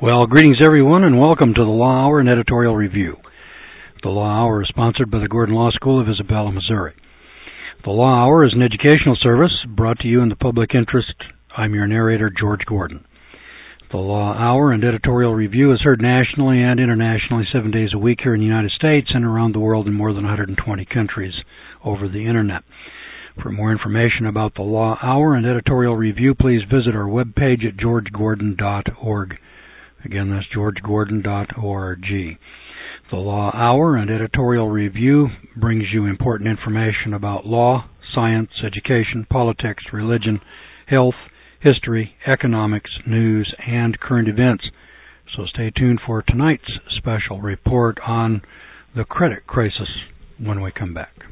Well, greetings everyone, and welcome to the Law Hour and Editorial Review. The Law Hour is sponsored by the Gordon Law School of Isabella, Missouri. The Law Hour is an educational service brought to you in the public interest. I'm your narrator, George Gordon. The Law Hour and Editorial Review is heard nationally and internationally 7 days a week here in the United States and around the world in more than 120 countries over the Internet. For more information about the Law Hour and Editorial Review, please visit our webpage at georgegordon.org. Again, that's georgegordon.org. The Law Hour and Editorial Review brings you important information about law, science, education, politics, religion, health, history, economics, news, and current events. So stay tuned for tonight's special report on the credit crisis when we come back.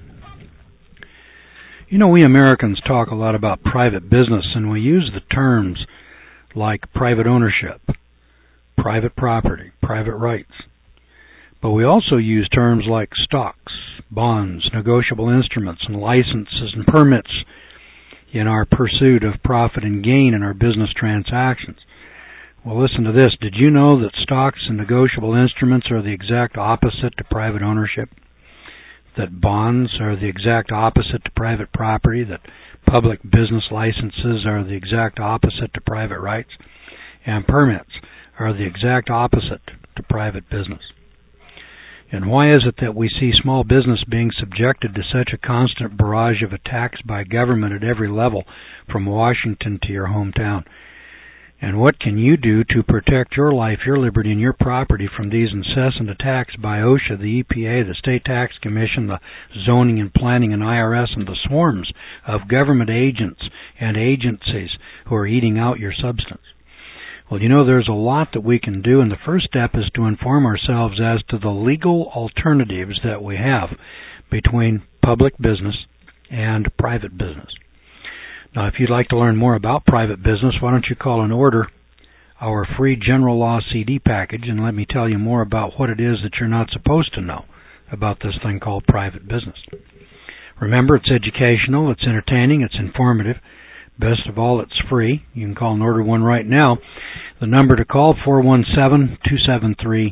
You know, we Americans talk a lot about private business, and we use the terms like private ownership, private property, private rights. But we also use terms like stocks, bonds, negotiable instruments, and licenses and permits in our pursuit of profit and gain in our business transactions. Well, listen to this. Did you know that stocks and negotiable instruments are the exact opposite to private ownership? That bonds are the exact opposite to private property? That public business licenses are the exact opposite to private rights? And permits are the exact opposite to private business. And why is it that we see small business being subjected to such a constant barrage of attacks by government at every level, from Washington to your hometown? And what can you do to protect your life, your liberty, and your property from these incessant attacks by OSHA, the EPA, the State Tax Commission, the Zoning and Planning, and IRS, and the swarms of government agents and agencies who are eating out your substance? Well, you know, there's a lot that we can do, and the first step is to inform ourselves as to the legal alternatives that we have between public business and private business. Now, if you'd like to learn more about private business, why don't you call and order our free General Law CD package, and let me tell you more about what it is that you're not supposed to know about this thing called private business. Remember, it's educational, it's entertaining, it's informative. Best of all, it's free. You can call and order one right now. The number to call, 417-273-4967.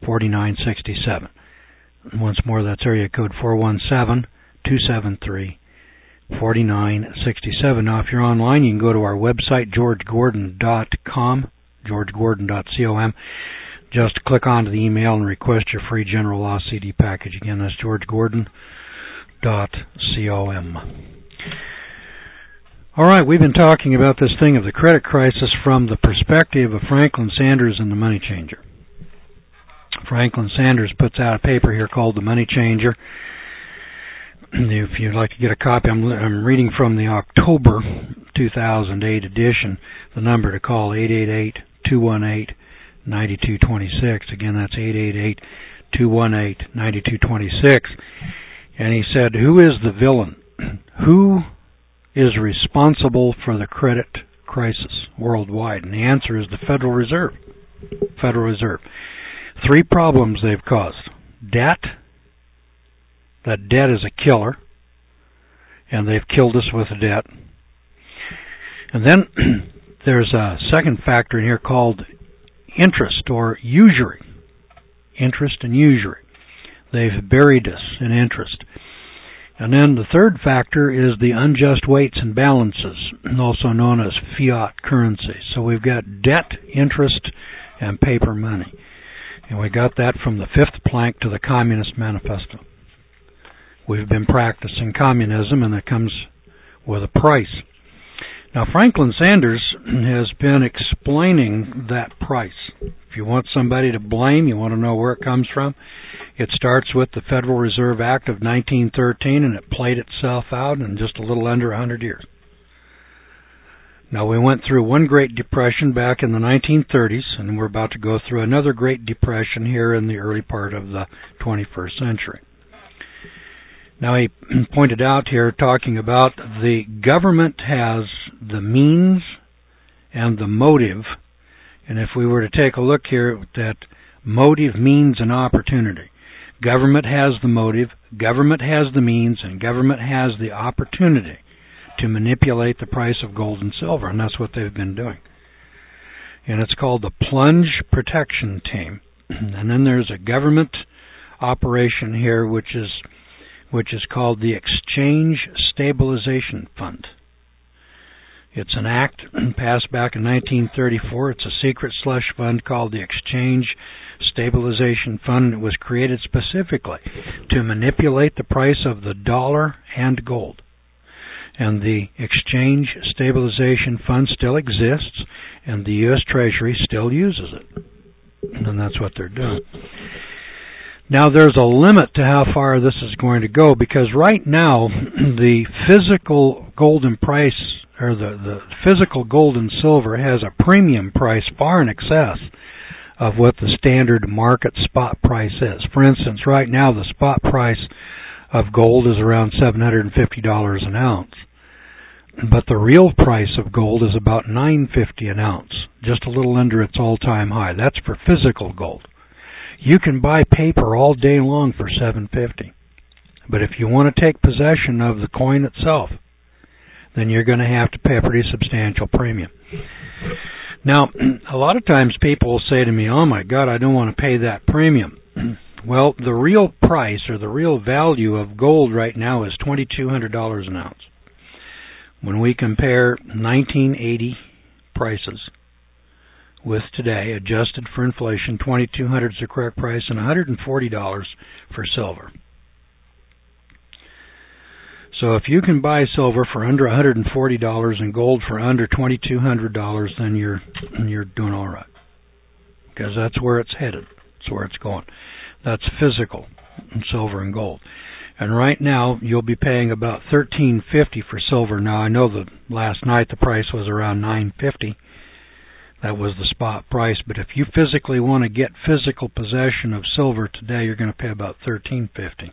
Once more, that's area code 417-273-4967. Now, if you're online, you can go to our website, georgegordon.com, georgegordon.com. Just click onto the email and request your free General Law CD package. Again, that's georgegordon.com. All right, we've been talking about this thing of the credit crisis from the perspective of Franklin Sanders and the Money Changer. Franklin Sanders puts out a paper here called The Money Changer. If you'd like to get a copy, I'm reading from the October 2008 edition. The number to call, 888-218-9226. Again, that's 888-218-9226. And he said, who is the villain? Who is responsible for the credit crisis worldwide? And the answer is the Federal Reserve. Federal Reserve. 3 problems they've caused. Debt. That debt is a killer, and they've killed us with the debt. And then there's a second factor in here called interest or usury. Interest and usury. They've buried us in interest. And then the third factor is the unjust weights and balances, also known as fiat currency. So we've got debt, interest, and paper money. And we got that from the 5th plank to the Communist Manifesto. We've been practicing communism, and it comes with a price. Now, Franklin Sanders has been explaining that price. If you want somebody to blame, you want to know where it comes from, it starts with the Federal Reserve Act of 1913, and it played itself out in just a little under 100 years. Now, we went through one Great Depression back in the 1930s, and we're about to go through another Great Depression here in the early part of the 21st century. Now, he pointed out here, talking about the government has the means and the motive, and if we were to take a look here, that motive, means, and opportunity. Government has the motive, government has the means, and government has the opportunity to manipulate the price of gold and silver, and that's what they've been doing. and it's called the Plunge Protection Team. And then there's a government operation here, which is called the Exchange Stabilization Fund. It's an act passed back in 1934. It's a secret slush fund called the Exchange Stabilization Fund. It was created specifically to manipulate the price of the dollar and gold. And the Exchange Stabilization Fund still exists, and the U.S. Treasury still uses it. And that's what they're doing. Now, there's a limit to how far this is going to go, because right now, the physical golden price, or the physical gold and silver, has a premium price far in excess of what the standard market spot price is. For instance, right now, the spot price of gold is around $750 an ounce. But the real price of gold is about $9.50 an ounce, just a little under its all-time high. That's for physical gold. You can buy paper all day long for $7.50. But if you want to take possession of the coin itself, then you're going to have to pay a pretty substantial premium. Now, a lot of times people will say to me, "Oh my God, I don't want to pay that premium." Well, the real price, or the real value of gold right now, is $2,200 an ounce. When we compare 1980 prices with today, adjusted for inflation, $2,200 is the correct price, and $140 for silver. So if you can buy silver for under $140 and gold for under $2,200, then you're doing all right, because that's where it's headed. That's where it's going. That's physical, silver and gold. And right now, you'll be paying about $13.50 for silver. Now, I know that last night the price was around $9.50. That was the spot price. But if you physically want to get physical possession of silver today, you're going to pay about $13.50.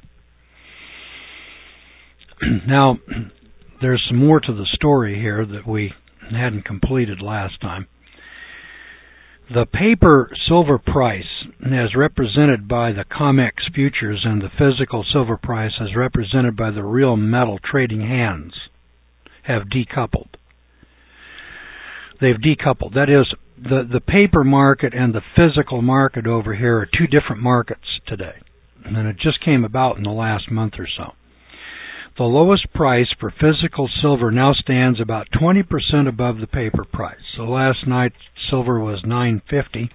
Now, there's some more to the story here that we hadn't completed last time. The paper silver price, as represented by the COMEX futures, and the physical silver price, as represented by the real metal trading hands, have decoupled. They've decoupled. That is, the paper market and the physical market over here are two different markets today. And it just came about in the last month or so. The lowest price for physical silver now stands about 20% above the paper price. So last night, silver was $9.50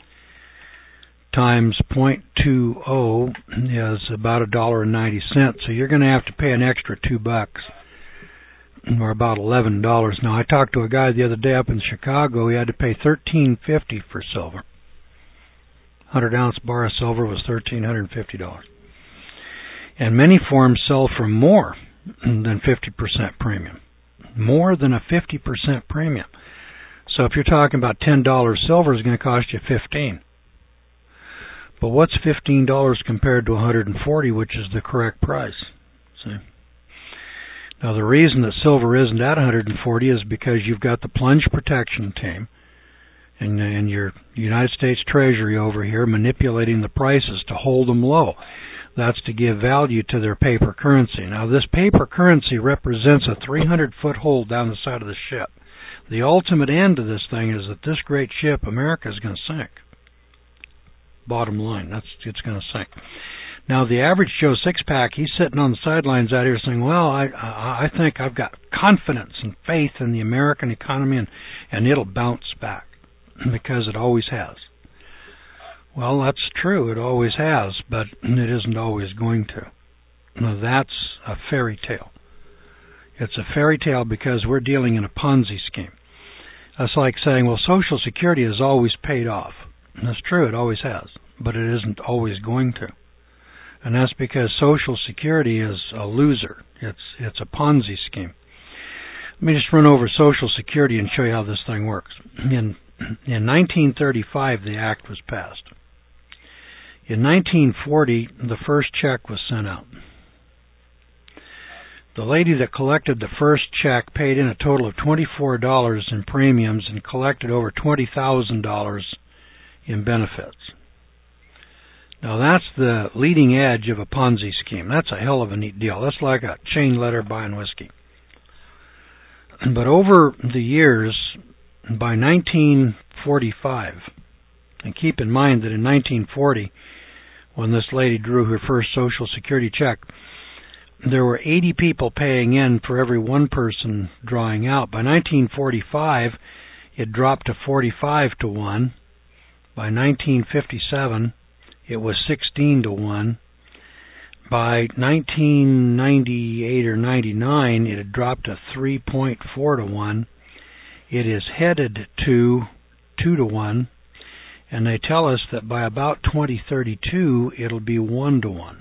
times 0.20 is about $1.90. So you're going to have to pay an extra $2, or about $11. Now, I talked to a guy the other day up in Chicago. He had to pay $13.50 for silver. 100-ounce bar of silver was $1,350. And many forms sell for more than 50% premium. More than a 50% premium. So if you're talking about $10, silver is going to cost you $15. But what's $15 compared to $140, which is the correct price? See? Now, the reason that silver isn't at $140 is because you've got the Plunge Protection Team and your United States Treasury over here manipulating the prices to hold them low. That's to give value to their paper currency. Now, this paper currency represents a 300-foot hole down the side of the ship. The ultimate end of this thing is that this great ship, America, is going to sink. Bottom line, it's going to sink. Now, the average Joe six-pack, he's sitting on the sidelines out here saying, well, I think I've got confidence and faith in the American economy, and it'll bounce back, because it always has. Well, that's true. It always has, but it isn't always going to. Now, that's a fairy tale. It's a fairy tale because we're dealing in a Ponzi scheme. That's like saying, well, Social Security has always paid off. And that's true. It always has, but it isn't always going to. And that's because Social Security is a loser. It's a Ponzi scheme. Let me just run over Social Security and show you how this thing works. In 1935, the act was passed. In 1940, the first check was sent out. The lady that collected the first check paid in a total of $24 in premiums and collected over $20,000 in benefits. Now, that's the leading edge of a Ponzi scheme. That's a hell of a neat deal. That's like a chain letter buying whiskey. But over the years, by 19 45. And keep in mind that in 1940, when this lady drew her first Social Security check, there were 80 people paying in for every one person drawing out. By 1945, it dropped to 45 to 1. By 1957, it was 16 to 1. By 1998 or 99, it had dropped to 3.4 to 1. It is headed to 2 to 1. And they tell us that by about 2032, it'll be 1 to 1.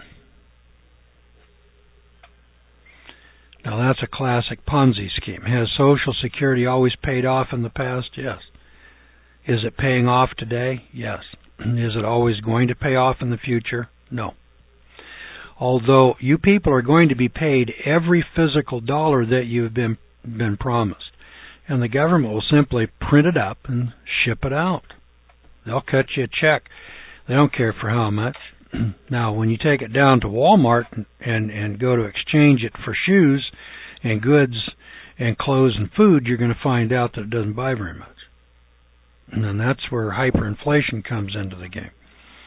Now that's a classic Ponzi scheme. Has Social Security always paid off in the past? Yes. Is it paying off today? Yes. Is it always going to pay off in the future? No. Although you people are going to be paid every physical dollar that you've been promised. And the government will simply print it up and ship it out. They'll cut you a check. They don't care for how much. Now, when you take it down to Walmart and go to exchange it for shoes and goods and clothes and food, you're going to find out that it doesn't buy very much. And then that's where hyperinflation comes into the game.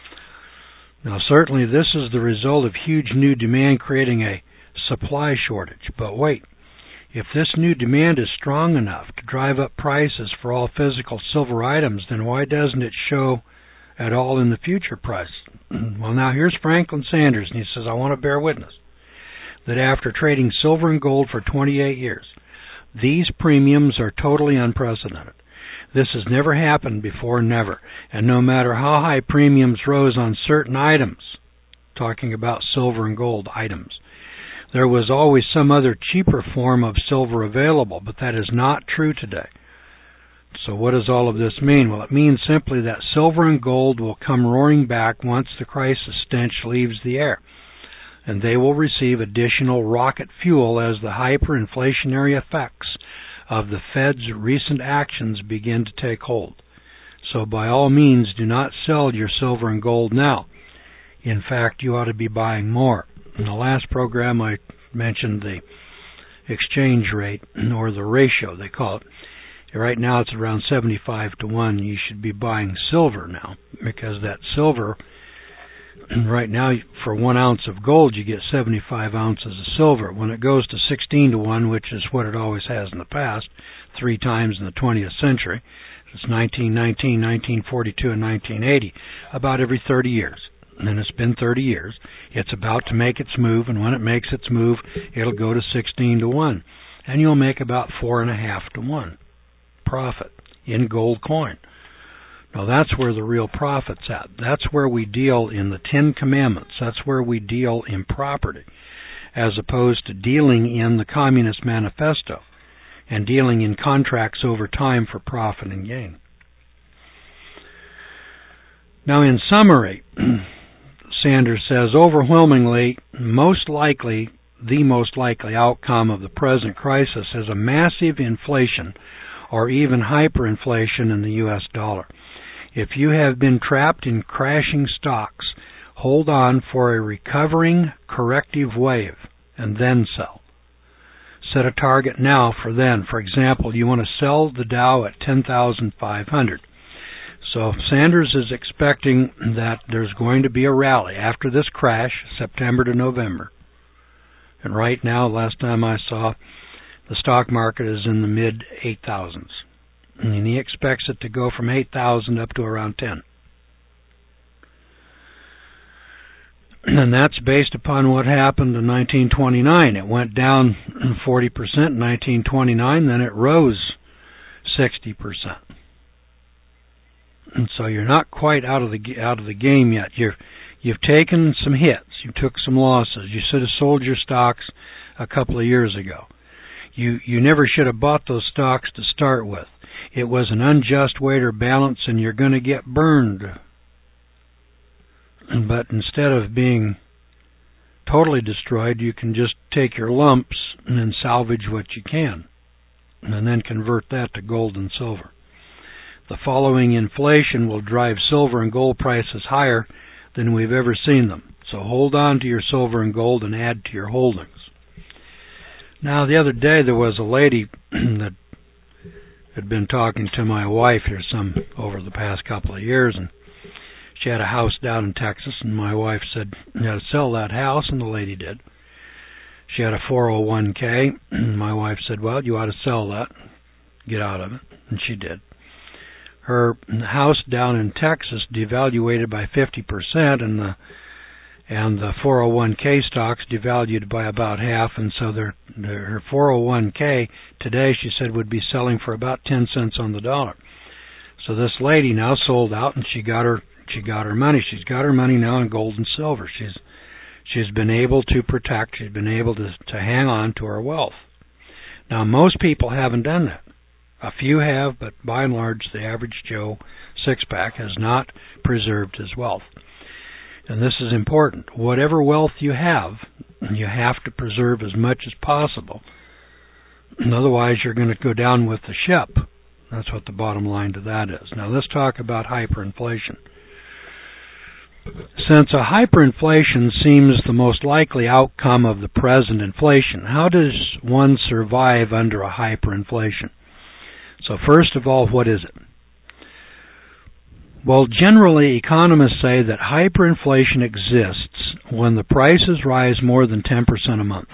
Now, certainly this is the result of huge new demand creating a supply shortage. But wait, if this new demand is strong enough to drive up prices for all physical silver items, then why doesn't it show at all in the future price? Well, now here's Franklin Sanders, and he says, I want to bear witness that after trading silver and gold for 28 years, these premiums are totally unprecedented. This has never happened before, never. And no matter how high premiums rose on certain items, talking about silver and gold items, there was always some other cheaper form of silver available, but that is not true today. So what does all of this mean? Well, it means simply that silver and gold will come roaring back once the crisis stench leaves the air, and they will receive additional rocket fuel as the hyperinflationary effects of the Fed's recent actions begin to take hold. So by all means, do not sell your silver and gold now. In fact, you ought to be buying more. In the last program, I mentioned the exchange rate, or the ratio, they call it. Right now, it's around 75 to 1. You should be buying silver now, because that silver, right now, for 1 ounce of gold, you get 75 ounces of silver. When it goes to 16 to 1, which is what it always has in the past, 3 times in the 20th century, it's 1919, 1942, and 1980, about every 30 years. And it's been 30 years. It's about to make its move, and when it makes its move, it'll go to 16 to 1. And you'll make about 4.5 to 1 profit in gold coin. Now that's where the real profit's at. That's where we deal in the 10 Commandments. That's where we deal in property, as opposed to dealing in the Communist Manifesto and dealing in contracts over time for profit and gain. Now in summary, Sanders says, overwhelmingly, the most likely outcome of the present crisis is a massive inflation or even hyperinflation in the U.S. dollar. If you have been trapped in crashing stocks, hold on for a recovering corrective wave and then sell. Set a target now for then. For example, you want to sell the Dow at 10,500. So Sanders is expecting that there's going to be a rally after this crash, September to November. And right now, last time I saw, the stock market is in the mid-8,000s. And he expects it to go from 8,000 up to around 10. And that's based upon what happened in 1929. It went down 40% in 1929, then it rose 60%. And so you're not quite out of the game yet. You've taken some hits. You took some losses. You should have sold your stocks a couple of years ago. You never should have bought those stocks to start with. It was an unjust weight or balance, and you're going to get burned. But instead of being totally destroyed, you can just take your lumps and then salvage what you can, and then convert that to gold and silver. The following inflation will drive silver and gold prices higher than we've ever seen them. So hold on to your silver and gold and add to your holdings. Now, the other day there was a lady that had been talking to my wife here over the past couple of years, and she had a house down in Texas, and my wife said, you got to sell that house, and the lady did. She had a 401k, and my wife said, well, you ought to sell that, get out of it, and she did. Her house down in Texas devaluated by 50%, and the 401k stocks devalued by about half, and so her 401k today, she said, would be selling for about 10 cents on the dollar. So this lady now sold out, and she got her money. She's got her money now in gold and silver. She's been able to protect. She's been able to hang on to her wealth. Now, most people haven't done that. A few have, but by and large, the average Joe six-pack has not preserved his wealth. And this is important. Whatever wealth you have to preserve as much as possible. And otherwise, you're going to go down with the ship. That's what the bottom line to that is. Now, let's talk about hyperinflation. Since a hyperinflation seems the most likely outcome of the present inflation, how does one survive under a hyperinflation? So first of all, what is it? Well, generally, economists say that hyperinflation exists when the prices rise more than 10% a month.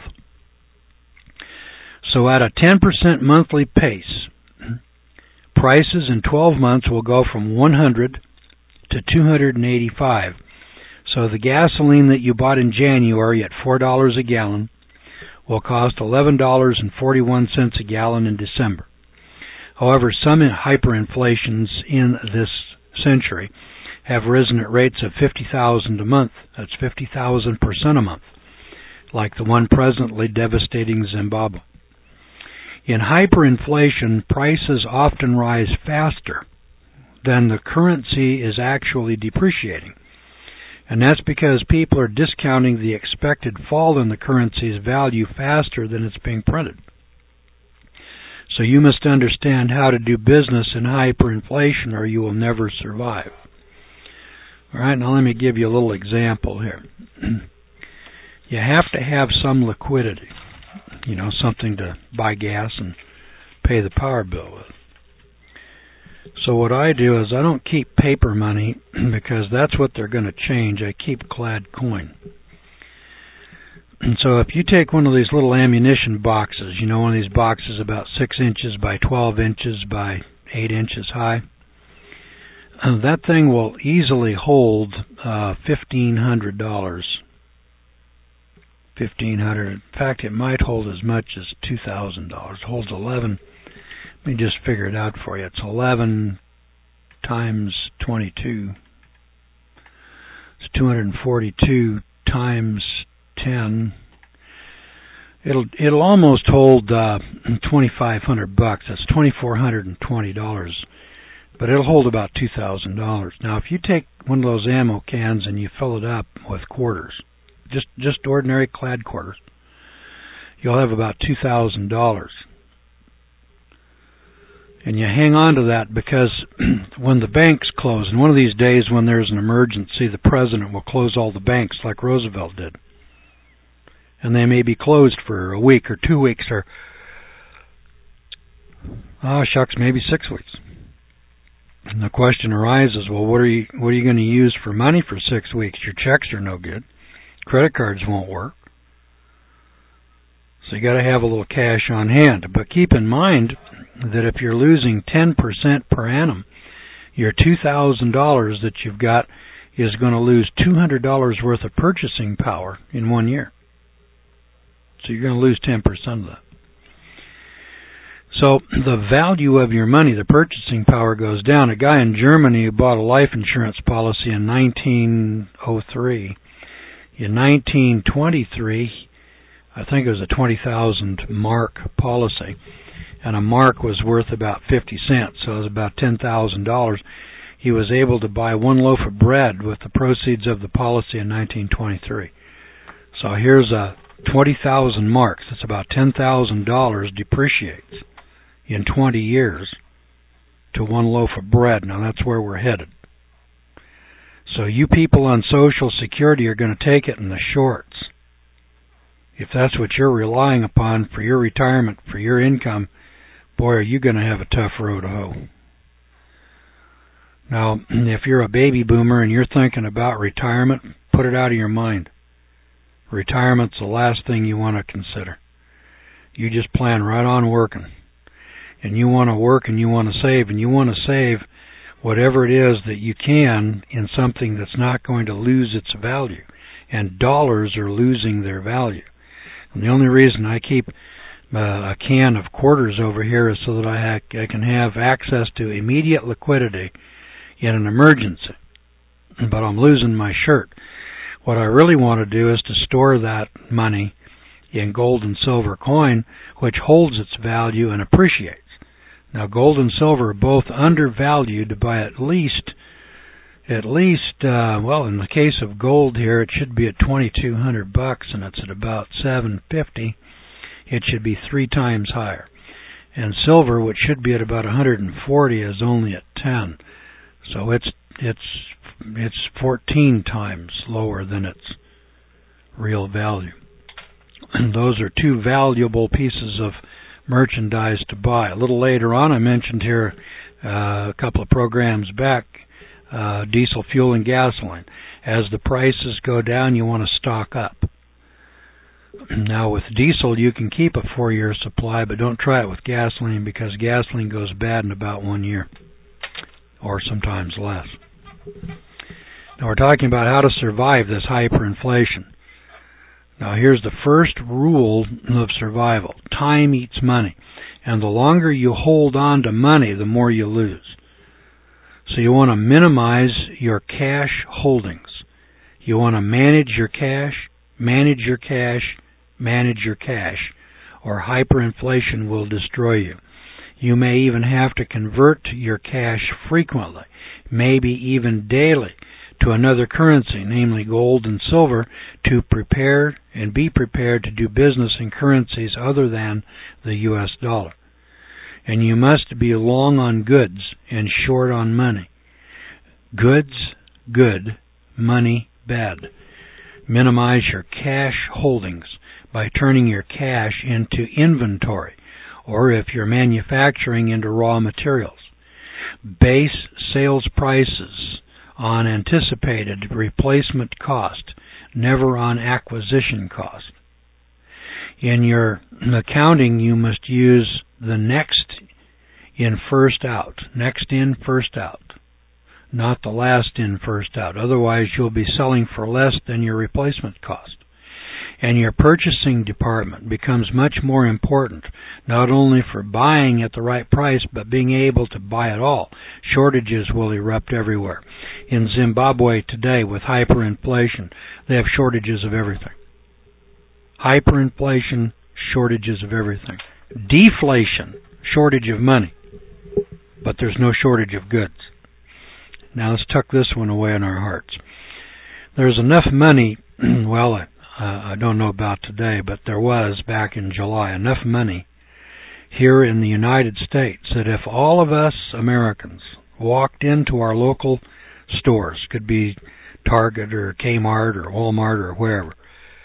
So at a 10% monthly pace, prices in 12 months will go from 100 to 285. So the gasoline that you bought in January at $4 a gallon will cost $11.41 a gallon in December. However, some hyperinflations in this century have risen at rates of $50,000 a month. That's 50,000% a month, like the one presently devastating Zimbabwe. In hyperinflation, prices often rise faster than the currency is actually depreciating. And that's because people are discounting the expected fall in the currency's value faster than it's being printed. So you must understand how to do business in hyperinflation or you will never survive. All right, now let me give you a little example here. You have to have some liquidity, something to buy gas and pay the power bill with. So what I do is I don't keep paper money because that's what they're going to change. I keep clad coin. And so if you take one of these little ammunition boxes, one of these boxes about 6 inches by 12 inches by 8 inches high, that thing will easily hold $1,500. $1,500. In fact, it might hold as much as $2,000. It holds 11. Let me just figure it out for you. It's 11 times 22. It's 242 times 10. It'll almost hold $2,500. That's $2,420. But it'll hold about $2,000. Now, if you take one of those ammo cans and you fill it up with quarters, just ordinary clad quarters, you'll have about $2,000. And you hang on to that because when the banks close, and one of these days when there's an emergency, the president will close all the banks like Roosevelt did. And they may be closed for a week or 2 weeks or, maybe 6 weeks. And the question arises, well, what are you going to use for money for 6 weeks? Your checks are no good. Credit cards won't work. So you got to have a little cash on hand. But keep in mind that if you're losing 10% per annum, your $2,000 that you've got is going to lose $200 worth of purchasing power in 1 year. So you're going to lose 10% of that. So the value of your money, the purchasing power, goes down. A guy in Germany who bought a life insurance policy in 1903. In 1923, I think it was a 20,000 mark policy, and a mark was worth about 50 cents, so it was about $10,000. He was able to buy one loaf of bread with the proceeds of the policy in 1923. So here's a 20,000 marks. That's about $10,000 depreciates in 20 years to one loaf of bread. Now that's where we're headed. So you people on Social Security are going to take it in the shorts. If that's what you're relying upon for your retirement, for your income, boy, are you going to have a tough road to hoe. Now, if you're a baby boomer and you're thinking about retirement, put it out of your mind. Retirement's the last thing you want to consider. You just plan right on working. And you want to work and you want to save, and you want to save whatever it is that you can in something that's not going to lose its value. And dollars are losing their value. And the only reason I keep a can of quarters over here is so that I can have access to immediate liquidity in an emergency. But I'm losing my shirt. What I really want to do is to store that money in gold and silver coin, which holds its value and appreciates. Now, gold and silver are both undervalued by at least, well, in the case of gold here, it should be at $2,200, and it's at about $750. It should be 3 times higher. And silver, which should be at about $140, is only at 10. So it's 14 times lower than its real value. And those are 2 valuable pieces of merchandise to buy. A little later on, I mentioned here a couple of programs back, diesel fuel and gasoline. As the prices go down, you want to stock up. Now, with diesel, you can keep a 4-year supply, but don't try it with gasoline, because gasoline goes bad in about 1 year, or sometimes less. Now, we're talking about how to survive this hyperinflation. Now, here's the first rule of survival. Time eats money. And the longer you hold on to money, the more you lose. So you want to minimize your cash holdings. You want to manage your cash, manage your cash, manage your cash, or hyperinflation will destroy you. You may even have to convert your cash frequently, maybe even daily, to another currency, namely gold and silver, to prepare and be prepared to do business in currencies other than the U.S. dollar. And you must be long on goods and short on money. Goods, good. Money, bad. Minimize your cash holdings by turning your cash into inventory, or if you're manufacturing, into raw materials. Base sales prices on anticipated replacement cost, never on acquisition cost. In your accounting, you must use the next in, first out. Next in, first out. Not the last in, first out. Otherwise, you'll be selling for less than your replacement cost. And your purchasing department becomes much more important, not only for buying at the right price, but being able to buy it all. Shortages will erupt everywhere. In Zimbabwe today, with hyperinflation, they have shortages of everything. Hyperinflation, shortages of everything. Deflation, shortage of money. But there's no shortage of goods. Now let's tuck this one away in our hearts. There's enough money, well, I don't know about today, but there was back in July, enough money here in the United States that if all of us Americans walked into our local stores, could be Target or Kmart or Walmart or wherever,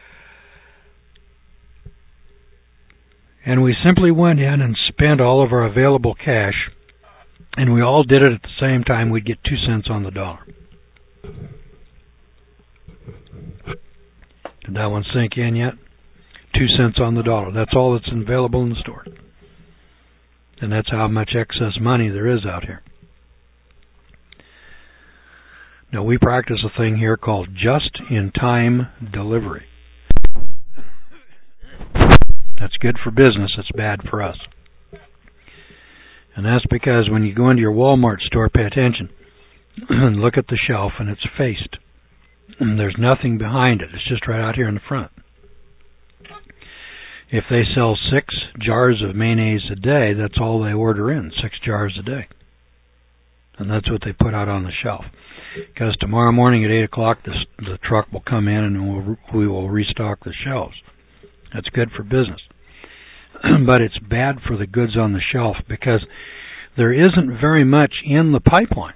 and we simply went in and spent all of our available cash, and we all did it at the same time, we'd get 2 cents on the dollar. Did that one sink in yet? 2 cents on the dollar. That's all that's available in the store. And that's how much excess money there is out here. Now, we practice a thing here called just-in-time delivery. That's good for business. It's bad for us. And that's because when you go into your Walmart store, pay attention and look at the shelf, and it's faced. And there's nothing behind it. It's just right out here in the front. If they sell 6 jars of mayonnaise a day, that's all they order in, 6 jars a day. And that's what they put out on the shelf. Because tomorrow morning at 8 o'clock, the truck will come in and we will restock the shelves. That's good for business. But it's bad for the goods on the shelf because there isn't very much in the pipeline.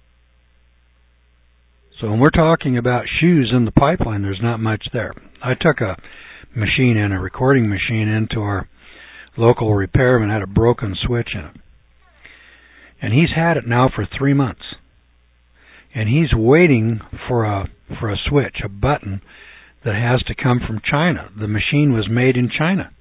So when we're talking about shoes in the pipeline, there's not much there. I took a recording machine into our Local repairman had a broken switch in it. And he's had it now for 3 months. And he's waiting for a switch, a button that has to come from China. The machine was made in China.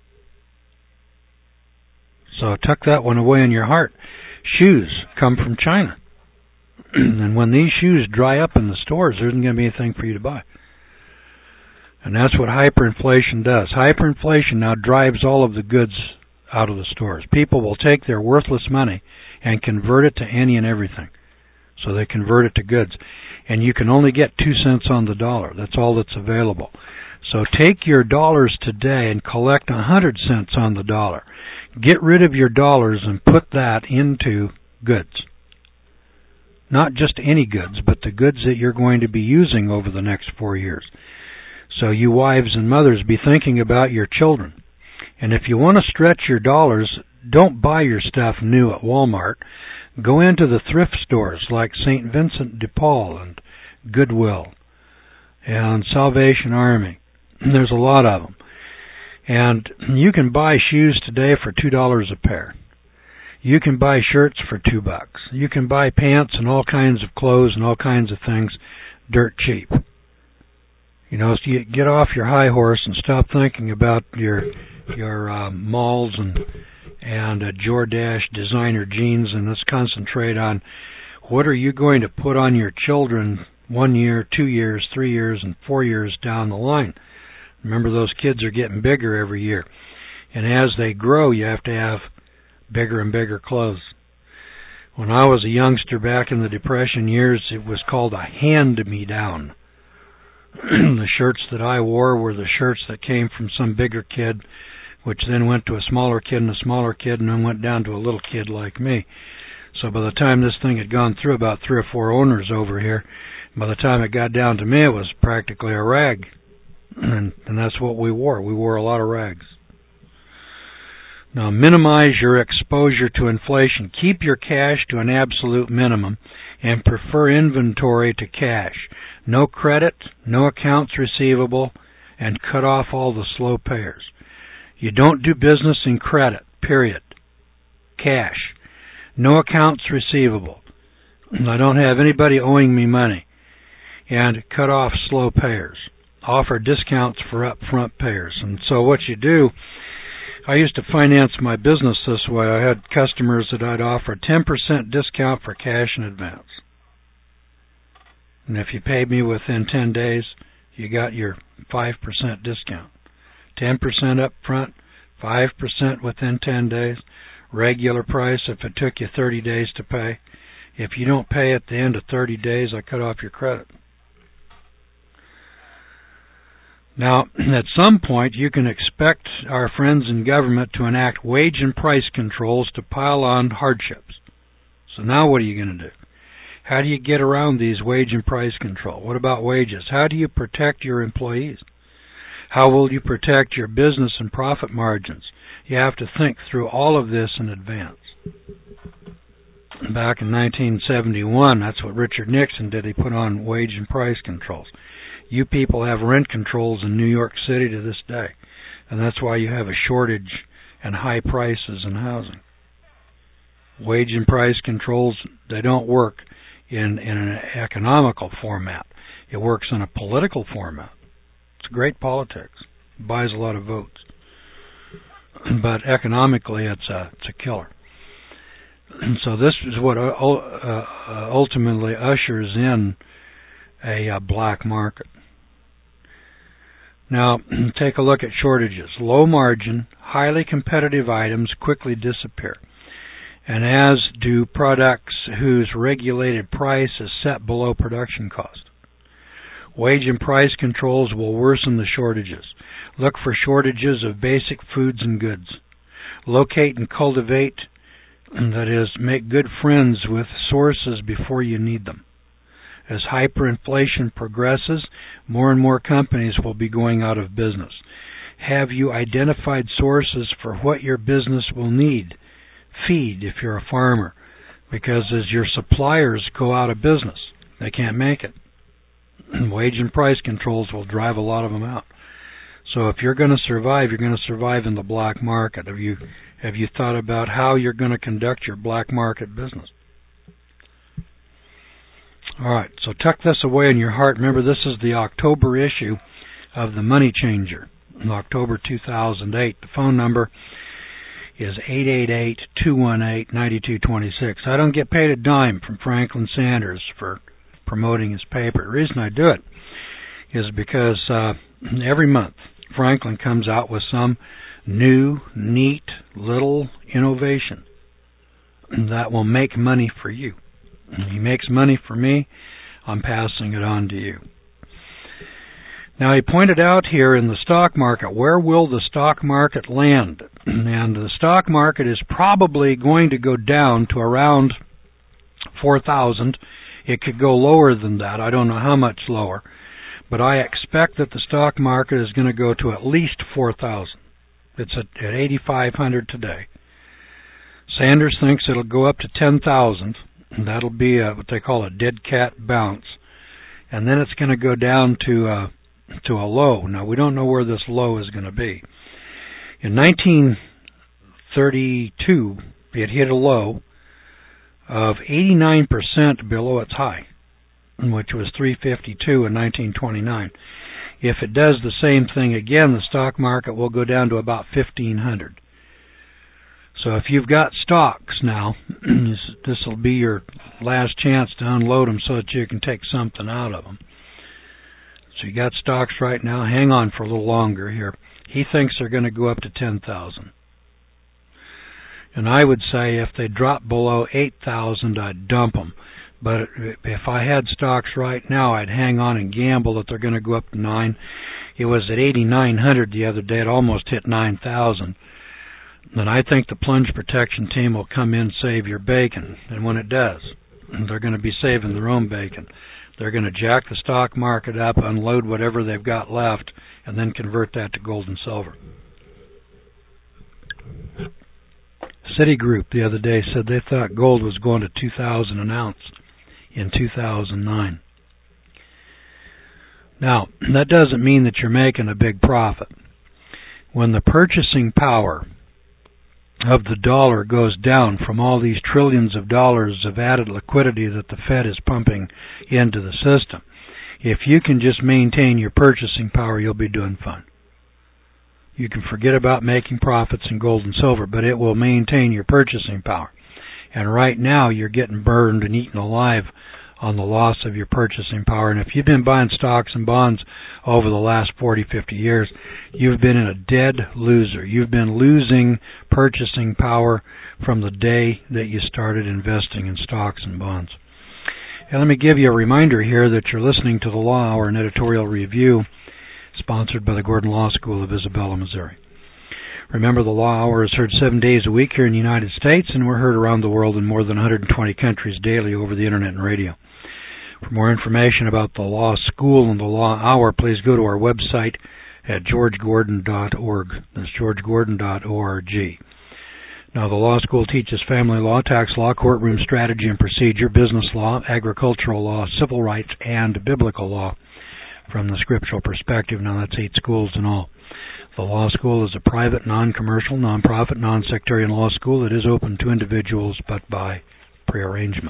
So tuck that one away in your heart. Shoes come from China. And when these shoes dry up in the stores, there isn't going to be anything for you to buy. And that's what hyperinflation does. Hyperinflation now drives all of the goods out of the stores. People will take their worthless money and convert it to any and everything. So they convert it to goods. And you can only get 2 cents on the dollar. That's all that's available. So take your dollars today and collect 100 cents on the dollar. Get rid of your dollars and put that into goods. Not just any goods, but the goods that you're going to be using over the next 4 years. So you wives and mothers, be thinking about your children. And if you want to stretch your dollars, don't buy your stuff new at Walmart. Go into the thrift stores like St. Vincent de Paul and Goodwill and Salvation Army. There's a lot of them. And you can buy shoes today for $2 a pair. You can buy shirts for $2. You can buy pants and all kinds of clothes and all kinds of things dirt cheap. You know, so you get off your high horse and stop thinking about your malls and Jordache designer jeans, and let's concentrate on what are you going to put on your children 1 year, 2 years, 3 years, and 4 years down the line. Remember, those kids are getting bigger every year. And as they grow, you have to have bigger and bigger clothes. When I was a youngster back in the Depression years, it was called a hand-me-down. The shirts that I wore were the shirts that came from some bigger kid, which then went to a smaller kid and a smaller kid, and then went down to a little kid like me. So by the time this thing had gone through about 3 or 4 owners over here, by the time it got down to me, it was practically a rag. And that's what we wore. We wore a lot of rags. Now, minimize your exposure to inflation. Keep your cash to an absolute minimum and prefer inventory to cash. No credit, no accounts receivable, and cut off all the slow payers. You don't do business in credit, period. Cash. No accounts receivable. I don't have anybody owing me money. And cut off slow payers. Offer discounts for upfront payers. And so what you do, I used to finance my business this way. I had customers that I'd offer a 10% discount for cash in advance. And if you paid me within 10 days, you got your 5% discount. 10% up front, 5% within 10 days. Regular price if it took you 30 days to pay. If you don't pay at the end of 30 days, I cut off your credit. Now, at some point, you can expect our friends in government to enact wage and price controls to pile on hardships. So now what are you going to do? How do you get around these wage and price control? What about wages? How do you protect your employees? How will you protect your business and profit margins? You have to think through all of this in advance. Back in 1971, that's what Richard Nixon did. He put on wage and price controls. You people have rent controls in New York City to this day, and that's why you have a shortage and high prices in housing. Wage and price controls, they don't work in an economical format. It works in a political format. It's great politics. It buys a lot of votes. But economically, it's a killer. And so this is what ultimately ushers in a black market. Now, take a look at shortages. Low margin, highly competitive items quickly disappear, and as do products whose regulated price is set below production cost. Wage and price controls will worsen the shortages. Look for shortages of basic foods and goods. Locate and cultivate, that is, make good friends with sources before you need them. As hyperinflation progresses, more and more companies will be going out of business. Have you identified sources for what your business will need? Feed if you're a farmer, because as your suppliers go out of business, they can't make it. Wage and price controls will drive a lot of them out. So if you're going to survive, you're going to survive in the black market. Have you thought about how you're going to conduct your black market business? All right, so tuck this away in your heart. Remember, this is the October issue of the Money Changer in October 2008. The phone number is 888-218-9226. I don't get paid a dime from Franklin Sanders for promoting his paper. The reason I do it is because every month Franklin comes out with some new, neat little innovation that will make money for you. He makes money for me. I'm passing it on to you. Now, he pointed out here in the stock market, where will the stock market land? And the stock market is probably going to go down to around 4,000. It could go lower than that. I don't know how much lower. But I expect that the stock market is going to go to at least 4,000. It's at 8,500 today. Sanders thinks it'll go up to 10,000. And that'll be what they call a dead cat bounce. And then it's going to go down to a low. Now, we don't know where this low is going to be. In 1932, it hit a low of 89% below its high, which was 352 in 1929. If it does the same thing again, the stock market will go down to about 1,500. So if you've got stocks now, this will be your last chance to unload them so that you can take something out of them. So you got stocks right now. Hang on for a little longer here. He thinks they're going to go up to 10,000. And I would say if they drop below 8,000, I'd dump them. But if I had stocks right now, I'd hang on and gamble that they're going to go up to 9. It was at 8,900 the other day. It almost hit 9,000. And I think the plunge protection team will come in and save your bacon. And when it does, they're going to be saving their own bacon. They're going to jack the stock market up, unload whatever they've got left, and then convert that to gold and silver. Citigroup the other day said they thought gold was going to 2,000 an ounce in 2009. Now, that doesn't mean that you're making a big profit. When the purchasing power of the dollar goes down from all these trillions of dollars of added liquidity that the Fed is pumping into the system, if you can just maintain your purchasing power, you'll be doing fine. You can forget about making profits in gold and silver, but it will maintain your purchasing power. And right now, you're getting burned and eaten alive on the loss of your purchasing power. And if you've been buying stocks and bonds over the last 40, 50 years, you've been a dead loser. You've been losing purchasing power from the day that you started investing in stocks and bonds. And let me give you a reminder here that you're listening to the Law Hour, an editorial review sponsored by the Gordon Law School of Isabella, Missouri. Remember, the Law Hour is heard 7 days a week here in the United States, and we're heard around the world in more than 120 countries daily over the Internet and radio. For more information about the Law School and the Law Hour, please go to our website at georgegordon.org. That's georgegordon.org. Now, the Law School teaches family law, tax law, courtroom strategy and procedure, business law, agricultural law, civil rights, and biblical law from the scriptural perspective. Now, that's 8 schools in all. The Law School is a private, non-commercial, non-profit, non-sectarian law school that is open to individuals but by prearrangement.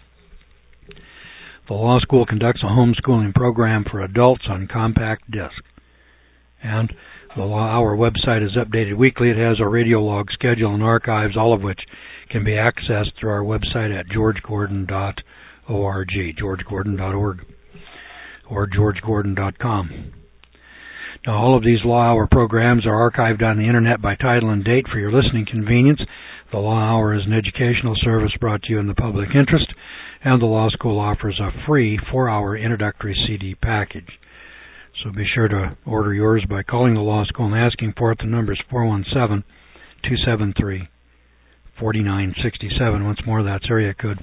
The Law School conducts a homeschooling program for adults on compact disc. And the Law Hour website is updated weekly. It has a radio log schedule and archives, all of which can be accessed through our website at georgegordon.org, georgegordon.org, or georgegordon.com. Now, all of these Law Hour programs are archived on the Internet by title and date for your listening convenience. The Law Hour is an educational service brought to you in the public interest, and the Law School offers a free 4-hour introductory CD package. So be sure to order yours by calling the Law School and asking for it. The number is 417-273-4967. Once more, that's area code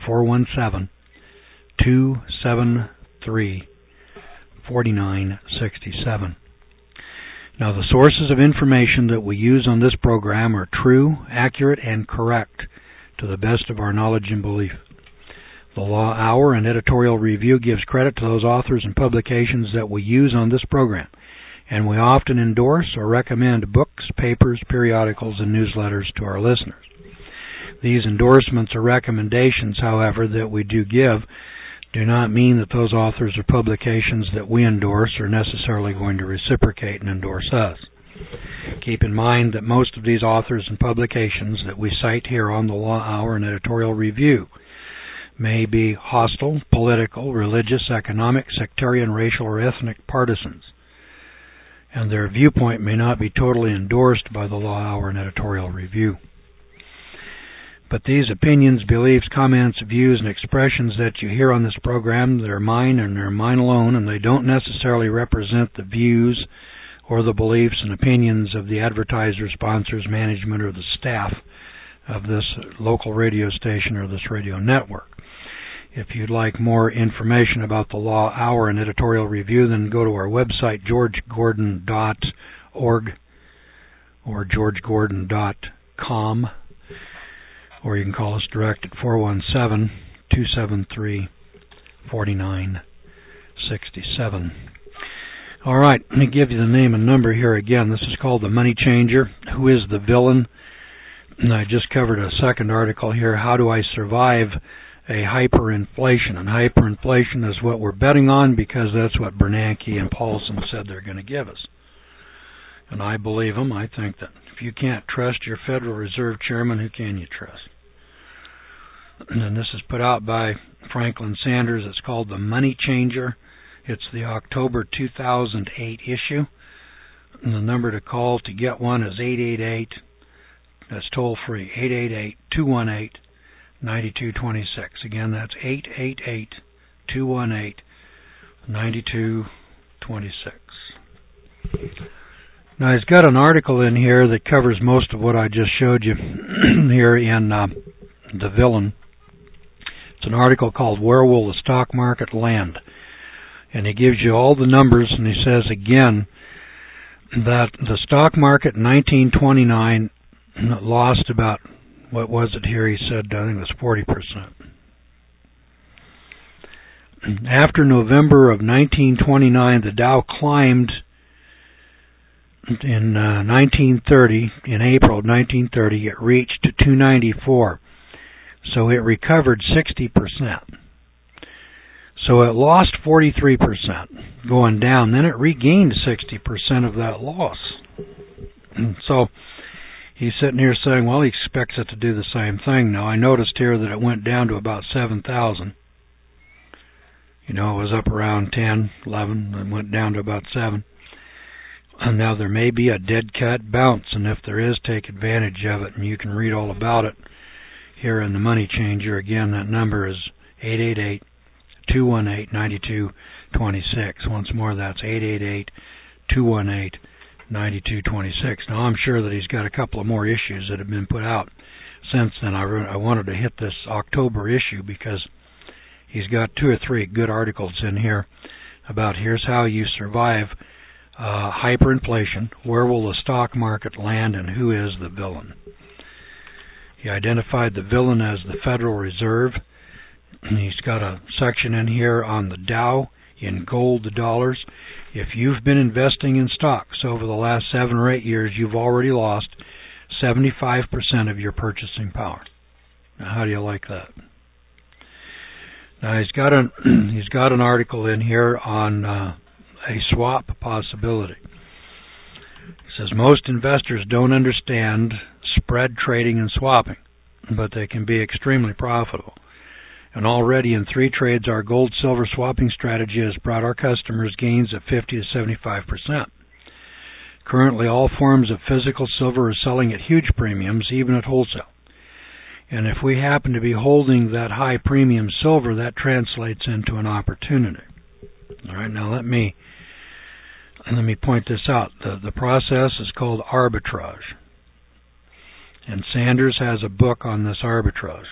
417-273-4967. Now, the sources of information that we use on this program are true, accurate, and correct to the best of our knowledge and belief. The Law Hour and editorial review gives credit to those authors and publications that we use on this program. and we often endorse or recommend books, papers, periodicals, and newsletters to our listeners. These endorsements or recommendations, however, that we do give do not mean that those authors or publications that we endorse are necessarily going to reciprocate and endorse us. Keep in mind that most of these authors and publications that we cite here on the Law Hour and Editorial Review may be hostile, political, religious, economic, sectarian, racial, or ethnic partisans, and their viewpoint may not be totally endorsed by the Law Hour and Editorial Review. But these opinions, beliefs, comments, views, and expressions that you hear on this program, they're mine and they're mine alone, and they don't necessarily represent the views or the beliefs and opinions of the advertisers, sponsors, management, or the staff of this local radio station or this radio network. If you'd like more information about the Law Hour and Editorial Review, then go to our website, georgegordon.org or georgegordon.com, or you can call us direct at 417-273-4967. All right, let me give you the name and number here again. This is called The Money Changer. Who is the Villain? And I just covered a second article here, How Do I Survive a Hyperinflation? And hyperinflation is what we're betting on because that's what Bernanke and Paulson said they're going to give us. And I believe them. I think that if you can't trust your Federal Reserve Chairman, who can you trust? And this is put out by Franklin Sanders. It's called The Money Changer. It's the October 2008 issue. And the number to call to get one is 888. That's toll free. 888-218-9226. Again, that's 888-218-9226. Now, he's got an article in here that covers most of what I just showed you here in The Villain. It's an article called Where Will the Stock Market Land? And he gives you all the numbers, and he says again that the stock market in 1929 lost about, what was it here? He said, I think it was 40%. After November of 1929, the Dow climbed in 1930, in April of 1930, it reached 294. So it recovered 60%. So it lost 43% going down. Then it regained 60% of that loss. So he's sitting here saying, well, he expects it to do the same thing. Now, I noticed here that it went down to about 7,000. You know, it was up around 10, 11, and went down to about 7. And now there may be a dead cat bounce, and if there is, take advantage of it, and you can read all about it here in The Money Changer. Again, that number is 888-218-9226. Once more, that's 888-218-9226. Now, I'm sure that he's got a couple of more issues that have been put out since then. I wanted to hit this October issue because he's got 2 or 3 good articles in here about here's how you survive hyperinflation, where will the stock market land, and who is the villain. He identified the villain as the Federal Reserve. He's got a section in here on the Dow in gold dollars. If you've been investing in stocks over the last 7 or 8 years, you've already lost 75% of your purchasing power. Now, how do you like that? Now, he's got an article in here on a swap possibility. He says most investors don't understand spread trading and swapping, but they can be extremely profitable. And already in 3 trades, our gold-silver swapping strategy has brought our customers gains of 50 to 75%. Currently, all forms of physical silver are selling at huge premiums, even at wholesale. And if we happen to be holding that high premium silver, that translates into an opportunity. All right, now let me point this out. The process is called arbitrage. And Sanders has a book on this arbitrage.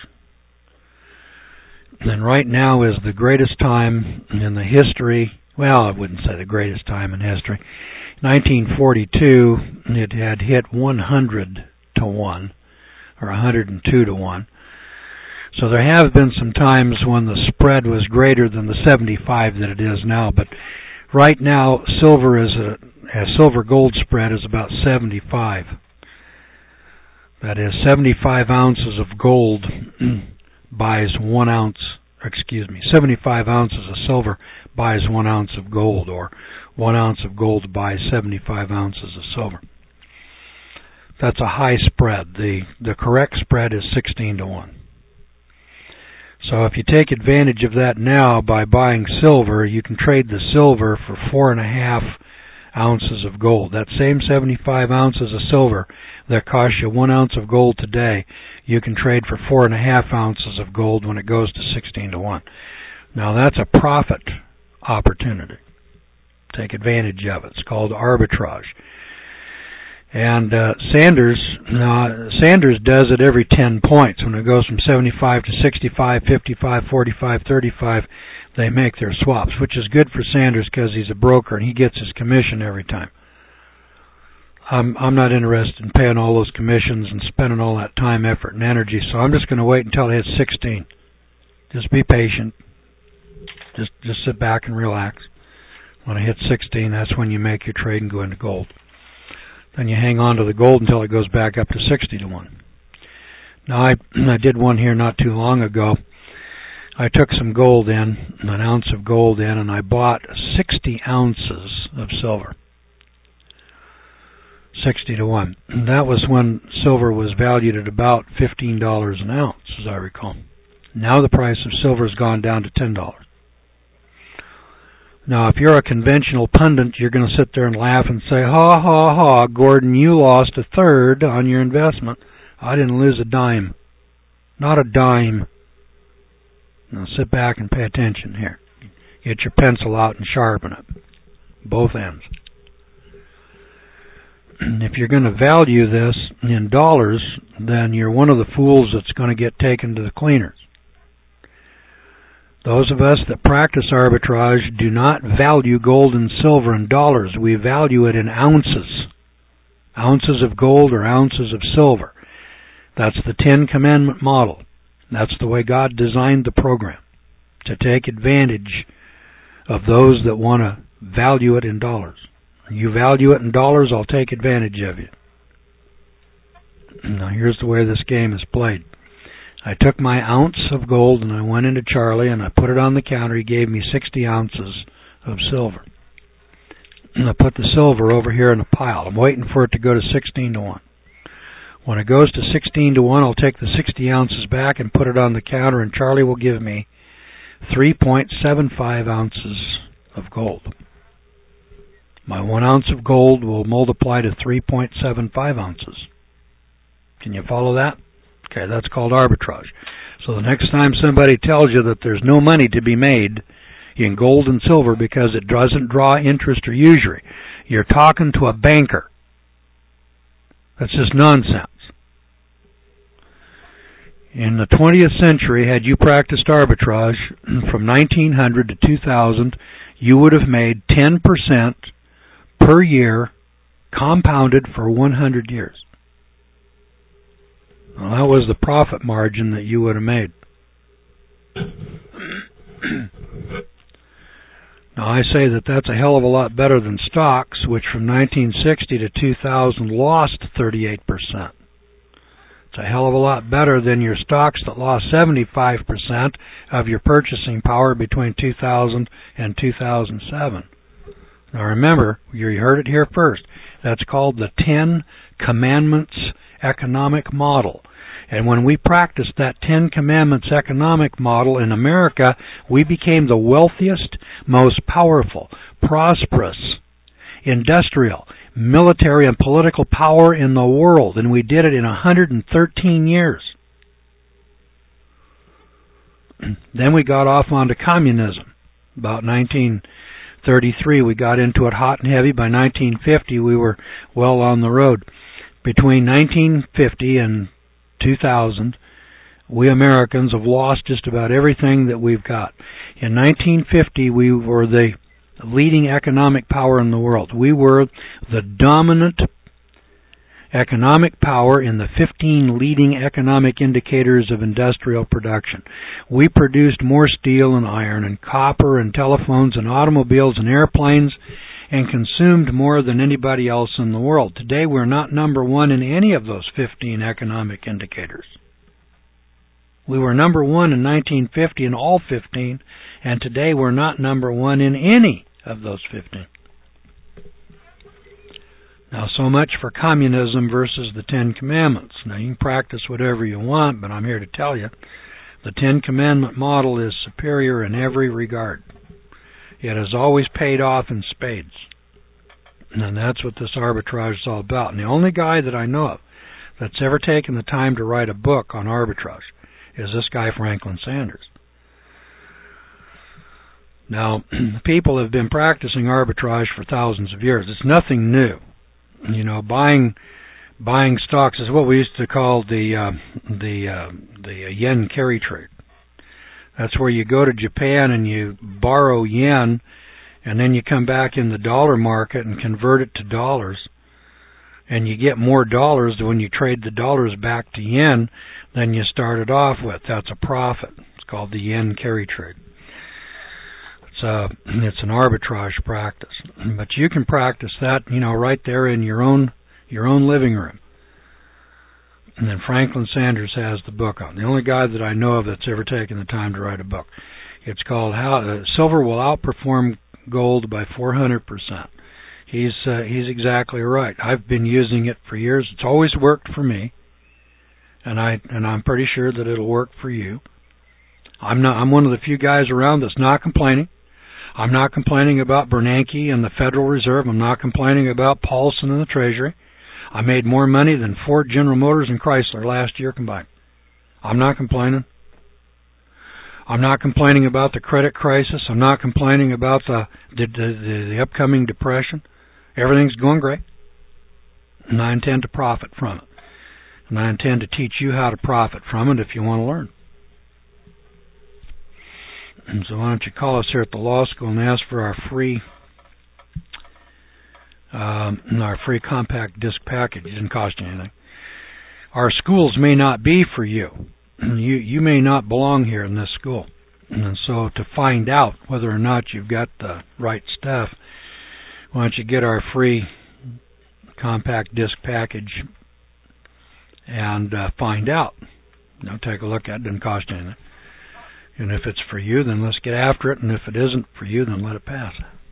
And right now is the greatest time in the history, well, I wouldn't say the greatest time in history. 1942, it had hit 100 to 1, or 102 to 1. So there have been some times when the spread was greater than the 75 that it is now, but right now silver is silver-gold spread is about 75. That is, 75 ounces of gold buys 1 ounce, 75 ounces of silver buys 1 ounce of gold, or 1 ounce of gold buys 75 ounces of silver. That's a high spread. The correct spread is 16 to 1. So if you take advantage of that now by buying silver, you can trade the silver for 4.5 ounces of gold. That same 75 ounces of silver that costs you 1 ounce of gold today, you can trade for 4.5 ounces of gold when it goes to 16 to 1. Now that's a profit opportunity. Take advantage of it. It's called arbitrage. And Sanders does it every 10 points. When it goes from 75 to 65, 55, 45, 35, they make their swaps, which is good for Sanders because he's a broker and he gets his commission every time. I'm not interested in paying all those commissions and spending all that time, effort, and energy, so I'm just going to wait until it hits 16. Just be patient. Just sit back and relax. When it hits 16, that's when you make your trade and go into gold. Then you hang on to the gold until it goes back up to 60 to 1. Now, I did one here not too long ago. I took some gold in, an ounce of gold in, and I bought 60 ounces of silver. 60 to 1. And that was when silver was valued at about $15 an ounce, as I recall. Now the price of silver has gone down to $10. Now, if you're a conventional pundit, you're going to sit there and laugh and say, ha, ha, ha, Gordon, you lost a third on your investment. I didn't lose a dime. Not a dime. Now, sit back and pay attention here. Get your pencil out and sharpen it. Both ends. If you're going to value this in dollars, then you're one of the fools that's going to get taken to the cleaners. Those of us that practice arbitrage do not value gold and silver in dollars. We value it in ounces. Ounces of gold or ounces of silver. That's the Ten Commandment model. That's the way God designed the program, to take advantage of those that want to value it in dollars. You value it in dollars, I'll take advantage of you. Now here's the way this game is played. I took my ounce of gold and I went into Charlie and I put it on the counter. He gave me 60 ounces of silver. And I put the silver over here in a pile. I'm waiting for it to go to 16 to 1. When it goes to 16 to 1, I'll take the 60 ounces back and put it on the counter, and Charlie will give me 3.75 ounces of gold. My 1 ounce of gold will multiply to 3.75 ounces. Can you follow that? Okay, that's called arbitrage. So the next time somebody tells you that there's no money to be made in gold and silver because it doesn't draw interest or usury, you're talking to a banker. That's just nonsense. In the 20th century, had you practiced arbitrage from 1900 to 2000, you would have made 10% per year compounded for 100 years. Well, that was the profit margin that you would have made. Now, I say that that's a hell of a lot better than stocks, which from 1960 to 2000 lost 38%. It's a hell of a lot better than your stocks that lost 75% of your purchasing power between 2000 and 2007. Now, remember, you heard it here first. That's called the Ten Commandments economic model. And when we practiced that Ten Commandments economic model in America, we became the wealthiest, most powerful, prosperous, industrial, military, and political power in the world. And we did it in 113 years. Then we got off onto communism. About 1933, we got into it hot and heavy. By 1950, we were well on the road. Between 1950 and 2000, we Americans have lost just about everything that we've got. In 1950, we were the leading economic power in the world. We were the dominant economic power in the 15 leading economic indicators of industrial production. We produced more steel and iron and copper and telephones and automobiles and airplanes and consumed more than anybody else in the world. Today we're not number one in any of those 15 economic indicators. We were number one in 1950 in all 15, and today we're not number one in any of those 15. Now, so much for communism versus the Ten Commandments. Now, you can practice whatever you want, but I'm here to tell you the Ten Commandment model is superior in every regard. It has always paid off in spades. And that's what this arbitrage is all about. And the only guy that I know of that's ever taken the time to write a book on arbitrage is this guy, Franklin Sanders. Now, people have been practicing arbitrage for thousands of years. It's nothing new. You know, buying stocks is what we used to call the yen carry trade. That's where you go to Japan and you borrow yen, and then you come back in the dollar market and convert it to dollars, and you get more dollars when you trade the dollars back to yen than you started off with. That's a profit. It's called the yen carry trade. It's an arbitrage practice, but you can practice that, you know, right there in your own living room. And then Franklin Sanders has the book on. The only guy that I know of that's ever taken the time to write a book. It's called "How Silver Will Outperform Gold by 400%." He's exactly right. I've been using it for years. It's always worked for me, and I'm pretty sure that it'll work for you. I'm one of the few guys around that's not complaining. I'm not complaining about Bernanke and the Federal Reserve. I'm not complaining about Paulson and the Treasury. I made more money than Ford, General Motors, and Chrysler last year combined. I'm not complaining. I'm not complaining about the credit crisis. I'm not complaining about the upcoming depression. Everything's going great. And I intend to profit from it. And I intend to teach you how to profit from it if you want to learn. And so why don't you call us here at the law school and ask for our free compact disc package. It doesn't cost you anything. Our schools may not be for you. You may not belong here in this school. And so to find out whether or not you've got the right stuff, why don't you get our free compact disc package and find out. You know, take a look at it. It doesn't cost you anything. And if it's for you, then let's get after it. And if it isn't for you, then let it pass.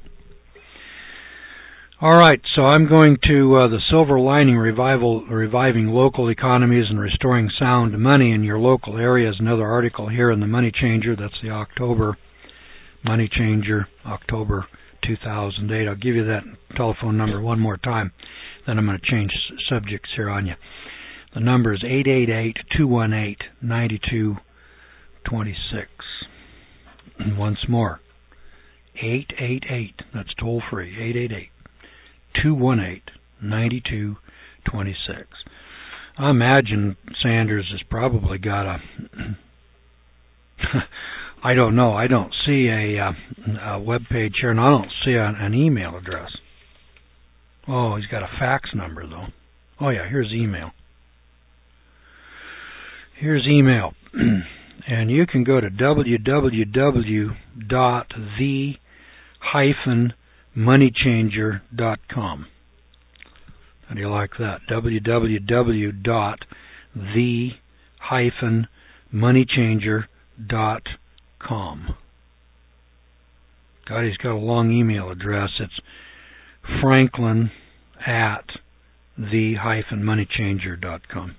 All right, so I'm going to the Silver Lining Reviving Local Economies and Restoring Sound Money in Your Local Areas, another article here in the Money Changer. That's the October Money Changer, October 2008. I'll give you that telephone number one more time, then I'm going to change subjects here on you. The number is 888-218-9226. And once more, 888, that's toll free, 888-218-9226. I imagine Sanders has probably got a, I don't know, I don't see a web page here, and I don't see an email address. Oh, he's got a fax number, though. Oh, yeah, here's email. Here's email. And you can go to www.the-moneychanger.com. How do you like that? www.the-moneychanger.com. God, he's got a long email address. It's franklin@the-moneychanger.com.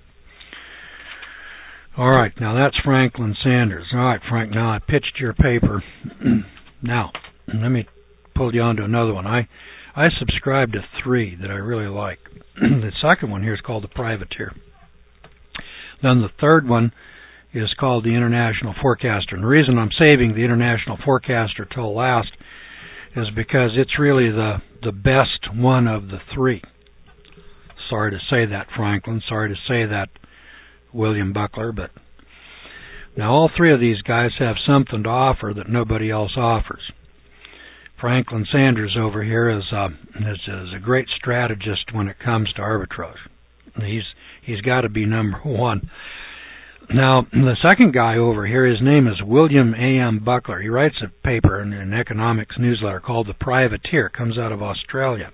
All right, now that's Franklin Sanders. All right, Frank, now I pitched your paper. Now, let me pull you on to another one. I subscribe to 3 that I really like. The second one here is called The Privateer. Then the third one is called The International Forecaster. And the reason I'm saving The International Forecaster till last is because it's really the best one of the 3. Sorry to say that, Franklin. Sorry to say that, William Buckler, but now all 3 of these guys have something to offer that nobody else offers. Franklin Sanders over here is a great strategist when it comes to arbitrage. He's got to be number 1. Now, the second guy over here, his name is William A.M. Buckler. He writes a paper in an economics newsletter called The Privateer. It comes out of Australia.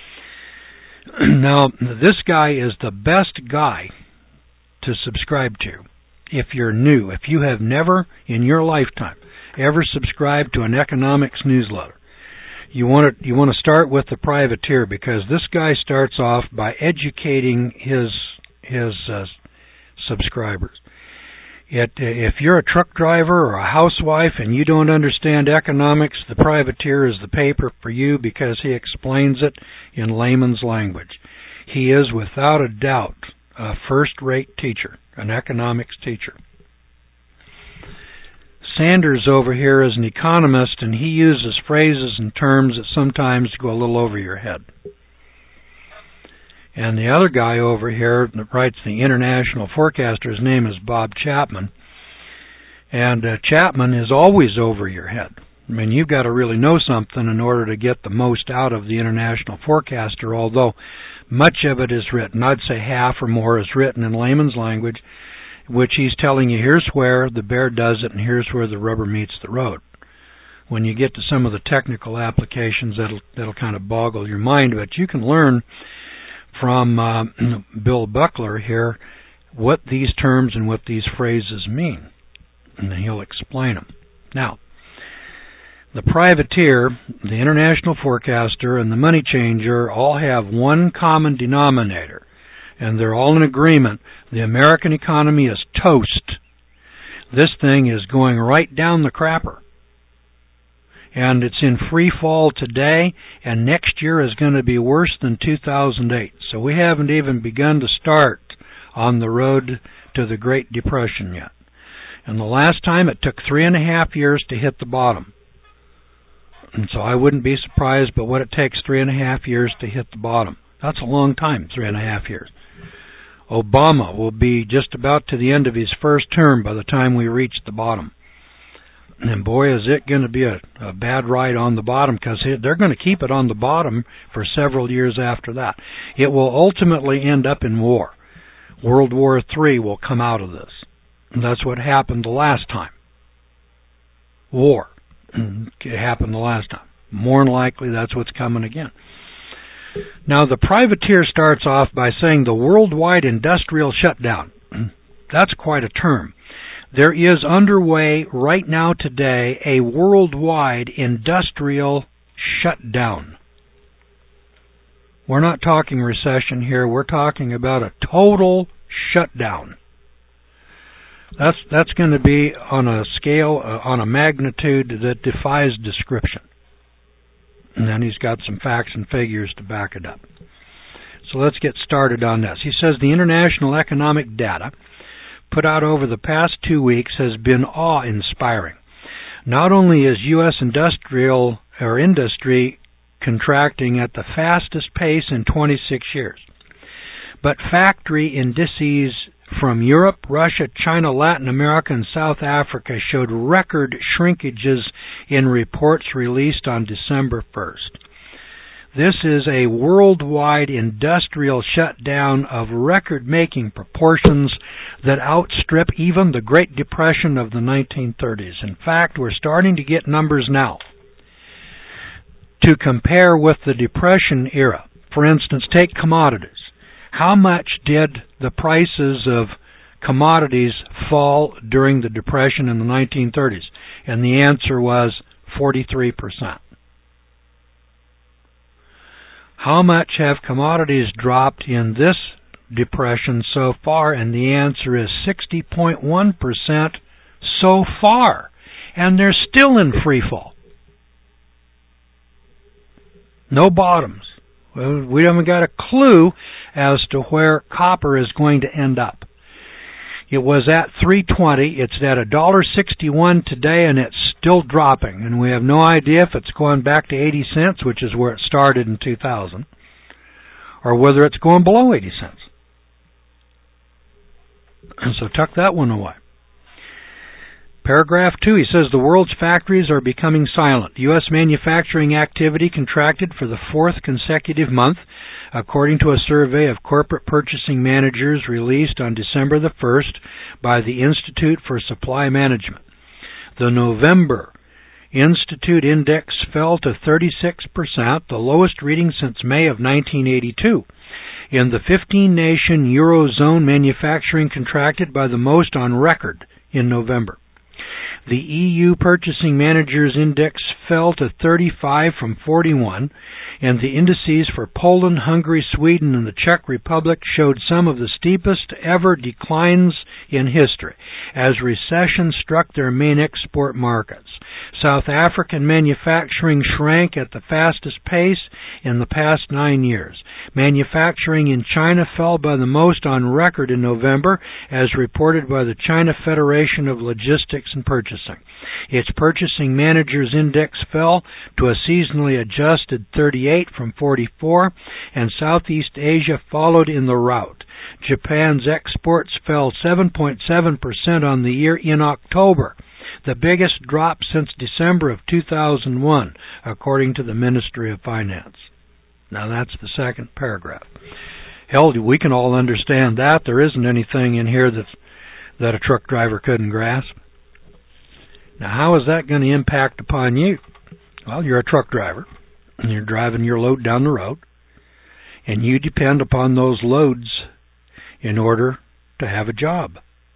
Now, this guy is the best guy to subscribe to if you're new. If you have never in your lifetime ever subscribed to an economics newsletter, you want to start with The Privateer, because this guy starts off by educating his subscribers. If you're a truck driver or a housewife and you don't understand economics, The Privateer is the paper for you, because he explains it in layman's language. He is, without a doubt, a first-rate teacher, an economics teacher. Sanders over here is an economist, and he uses phrases and terms that sometimes go a little over your head. And the other guy over here that writes the International Forecaster, his name is Bob Chapman. And Chapman is always over your head. I mean, you've got to really know something in order to get the most out of the International Forecaster, although much of it is written, I'd say half or more is written in layman's language, which he's telling you, here's where the bear does it and here's where the rubber meets the road. When you get to some of the technical applications, that'll kind of boggle your mind, but you can learn from Bill Buckler here what these terms and what these phrases mean, and he'll explain them. Now, the Privateer, the International Forecaster, and the Money Changer all have one common denominator, and they're all in agreement. The American economy is toast. This thing is going right down the crapper. And it's in free fall today, and next year is going to be worse than 2008. So we haven't even begun to start on the road to the Great Depression yet. And the last time it took 3.5 years to hit the bottom. And so I wouldn't be surprised by what it takes 3.5 years to hit the bottom. That's a long time, 3.5 years. Obama will be just about to the end of his first term by the time we reach the bottom. And boy, is it going to be a bad ride on the bottom, because they're going to keep it on the bottom for several years after that. It will ultimately end up in war. World War III will come out of this. And that's what happened the last time. War. It happened the last time. More than likely, that's what's coming again. Now, the Privateer starts off by saying the worldwide industrial shutdown. That's quite a term. There is underway right now today a worldwide industrial shutdown. We're not talking recession here. We're talking about a total shutdown. That's going to be on a scale, on a magnitude that defies description. And then he's got some facts and figures to back it up. So let's get started on this. He says the international economic data put out over the past 2 weeks has been awe-inspiring. Not only is U.S. industry contracting at the fastest pace in 26 years, but factory indices from Europe, Russia, China, Latin America, and South Africa showed record shrinkages in reports released on December 1st. This is a worldwide industrial shutdown of record-making proportions that outstrip even the Great Depression of the 1930s. In fact, we're starting to get numbers now to compare with the Depression era. For instance, take commodities. How much did the prices of commodities fall during the Depression in the 1930s? And the answer was 43%. How much have commodities dropped in this depression so far? And the answer is 60.1% so far. And they're still in free fall. No bottoms. We haven't got a clue as to where copper is going to end up. It was at $3.20. It's at $1.61 today, and it's still dropping. And we have no idea if it's going back to 80 cents, which is where it started in 2000, or whether it's going below 80 cents. And so tuck that one away. Paragraph 2, he says the world's factories are becoming silent. U.S. manufacturing activity contracted for the fourth consecutive month, according to a survey of corporate purchasing managers released on December the 1st by the Institute for Supply Management. The November Institute index fell to 36%, the lowest reading since May of 1982. In the 15-nation Eurozone, manufacturing contracted by the most on record in November. The EU Purchasing Managers Index fell to 35 from 41, and the indices for Poland, Hungary, Sweden, and the Czech Republic showed some of the steepest ever declines in history as recession struck their main export markets. South African manufacturing shrank at the fastest pace in the past 9 years. Manufacturing in China fell by the most on record in November, as reported by the China Federation of Logistics and Purchasing. Its Purchasing Managers Index fell to a seasonally adjusted 38 from 44, and Southeast Asia followed in the rout. Japan's exports fell 7.7% on the year in October, the biggest drop since December of 2001, according to the Ministry of Finance. Now that's the second paragraph. Hell, we can all understand that. There isn't anything in here that a truck driver couldn't grasp. Now how is that going to impact upon you? Well, you're a truck driver, and you're driving your load down the road, and you depend upon those loads in order to have a job.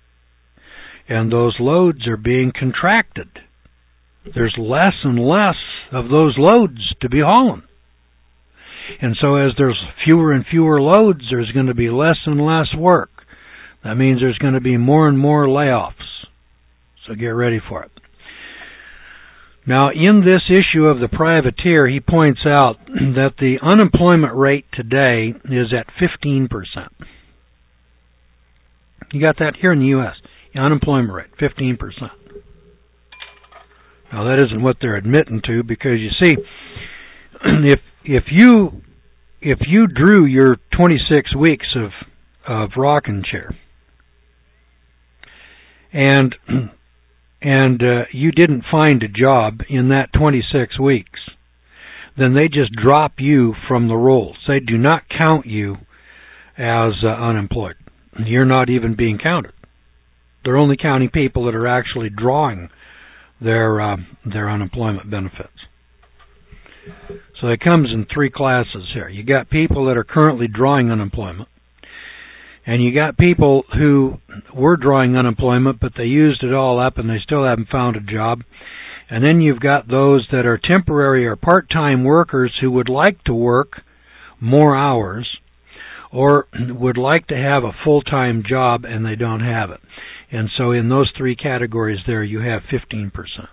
And those loads are being contracted. There's less and less of those loads to be hauling. And so as there's fewer and fewer loads, there's going to be less and less work. That means there's going to be more and more layoffs. So get ready for it. Now, in this issue of the Privateer, he points out that the unemployment rate today is at 15%. You got that here in the U.S., the unemployment rate, 15%. Now, that isn't what they're admitting to, because you see, if you drew your 26 weeks of rocking chair, and you didn't find a job in that 26 weeks, then they just drop you from the rolls. They do not count you as unemployed. You're not even being counted. They're only counting people that are actually drawing their unemployment benefits. So it comes in three classes here. You got people that are currently drawing unemployment, and you got people who were drawing unemployment, but they used it all up and they still haven't found a job. And then you've got those that are temporary or part-time workers who would like to work more hours or would like to have a full-time job and they don't have it. And so in those three categories there, you have 15%.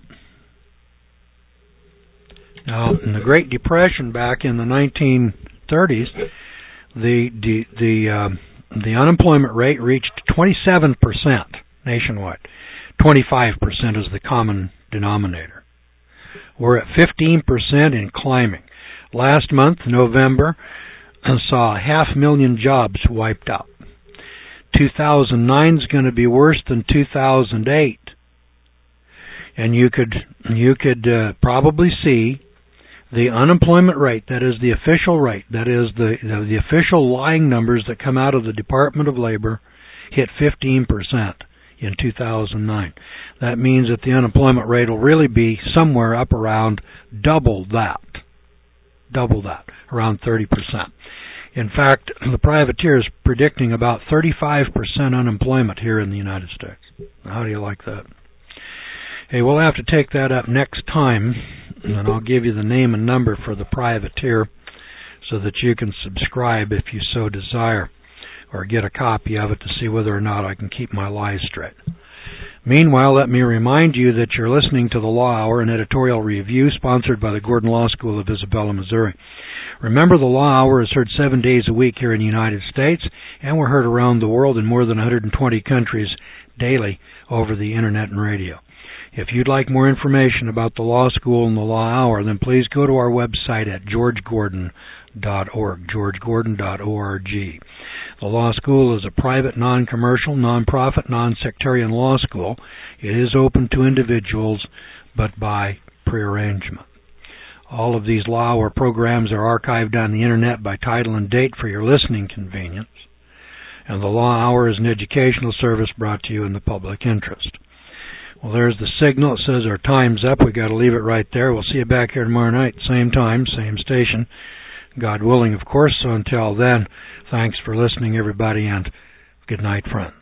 Now, in the Great Depression back in the 1930s, the unemployment rate reached 27% nationwide. 25% is the common denominator. We're at 15% and climbing. Last month, November, saw 500,000 jobs wiped out. 2009 is going to be worse than 2008. And you could probably see the unemployment rate, that is the official rate, that is the official lying numbers that come out of the Department of Labor, hit 15% in 2009. That means that the unemployment rate will really be somewhere up around double that, around 30%. In fact, the Privateer is predicting about 35% unemployment here in the United States. How do you like that? Hey, we'll have to take that up next time, and I'll give you the name and number for the Privateer so that you can subscribe if you so desire, or get a copy of it to see whether or not I can keep my lies straight. Meanwhile, let me remind you that you're listening to the Law Hour, an editorial review sponsored by the Gordon Law School of Isabella, Missouri. Remember, the Law Hour is heard 7 days a week here in the United States, and we're heard around the world in more than 120 countries daily over the Internet and radio. If you'd like more information about the law school and the Law Hour, then please go to our website at georgegordon.org, georgegordon.org. The law school is a private, non-commercial, non-profit, non-sectarian law school. It is open to individuals, but by prearrangement. All of these law hour programs are archived on the Internet by title and date for your listening convenience. And the Law Hour is an educational service brought to you in the public interest. Well, there's the signal. It says our time's up. We've got to leave it right there. We'll see you back here tomorrow night, same time, same station. God willing, of course. So until then, thanks for listening, everybody, and good night, friends.